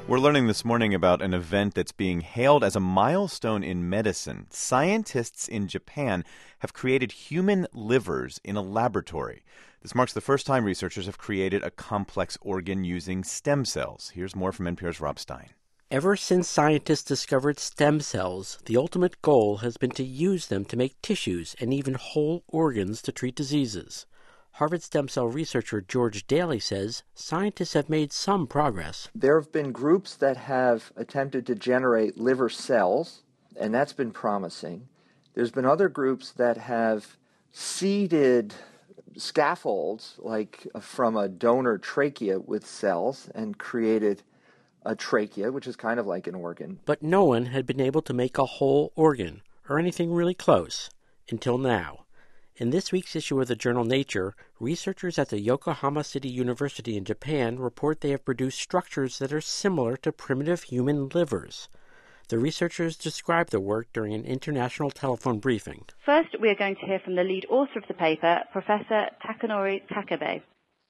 We're learning this morning about an event that's being hailed as a milestone in medicine. Scientists in Japan have created human livers in a laboratory. This marks the first time researchers have created a complex organ using stem cells. Here's more from NPR's Rob Stein. Ever since scientists discovered stem cells, the ultimate goal has been to use them to make tissues and even whole organs to treat diseases. Harvard stem cell researcher George Daly says scientists have made some progress. There have been groups that have attempted to generate liver cells, and that's been promising. There's been other groups that have seeded scaffolds, like from a donor trachea with cells, and created a trachea, which is kind of like an organ. But no one had been able to make a whole organ, or anything really close, until now. In this week's issue of the journal Nature, researchers at the Yokohama City University in Japan report they have produced structures that are similar to primitive human livers. The researchers described the work during an international telephone briefing. First, we are going to hear from the lead author of the paper, Professor Takanori Takabe.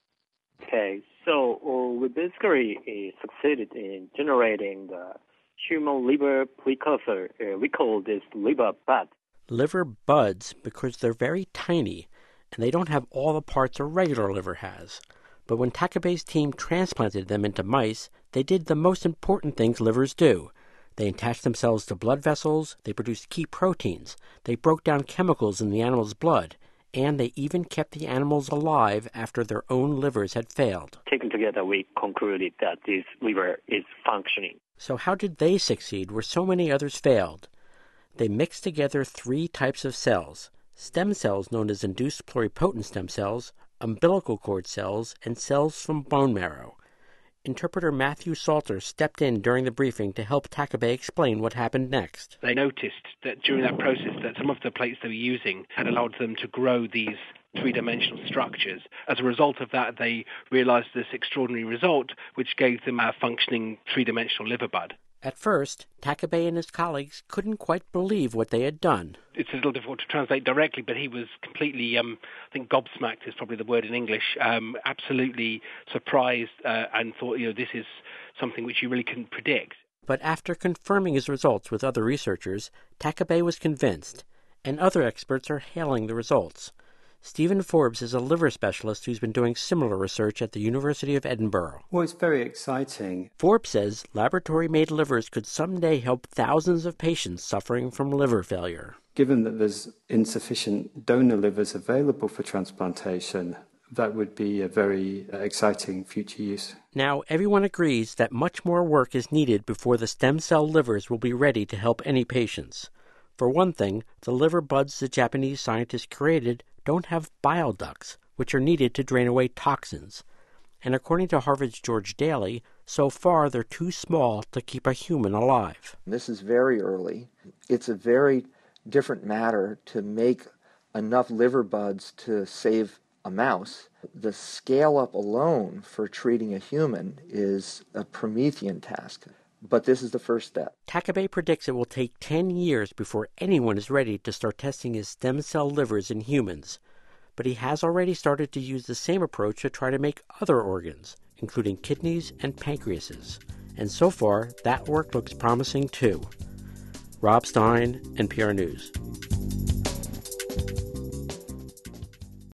Okay, so we basically succeeded in generating the human liver precursor. We call this liver bud. Liver buds because they're very tiny, and they don't have all the parts a regular liver has. But when Takabe's team transplanted them into mice, they did the most important things livers do. They attached themselves to blood vessels, they produced key proteins, they broke down chemicals in the animal's blood, and they even kept the animals alive after their own livers had failed. Taken together, we concluded that this liver is functioning. So how did they succeed where so many others failed? They mixed together three types of cells: stem cells known as induced pluripotent stem cells, umbilical cord cells, and cells from bone marrow. Interpreter Matthew Salter stepped in during the briefing to help Takabe explain what happened next. They noticed that during that process that some of the plates they were using had allowed them to grow these three-dimensional structures. As a result of that, they realized this extraordinary result, which gave them a functioning three-dimensional liver bud. At first, Takabe and his colleagues couldn't quite believe what they had done. It's a little difficult to translate directly, but he was completely, I think gobsmacked is probably the word in English, absolutely surprised and thought, this is something which you really couldn't predict. But after confirming his results with other researchers, Takabe was convinced, and other experts are hailing the results. Stephen Forbes is a liver specialist who's been doing similar research at the University of Edinburgh. Well, it's very exciting. Forbes says laboratory-made livers could someday help thousands of patients suffering from liver failure. Given that there's insufficient donor livers available for transplantation, that would be a very exciting future use. Now, everyone agrees that much more work is needed before the stem cell livers will be ready to help any patients. For one thing, the liver buds the Japanese scientists created don't have bile ducts, which are needed to drain away toxins. And according to Harvard's George Daly, so far they're too small to keep a human alive. This is very early. It's a very different matter to make enough liver buds to save a mouse. The scale up alone for treating a human is a Promethean task. But this is the first step. Takabe predicts it will take 10 years before anyone is ready to start testing his stem cell livers in humans. But he has already started to use the same approach to try to make other organs, including kidneys and pancreases. And so far, that work looks promising too. Rob Stein, NPR News.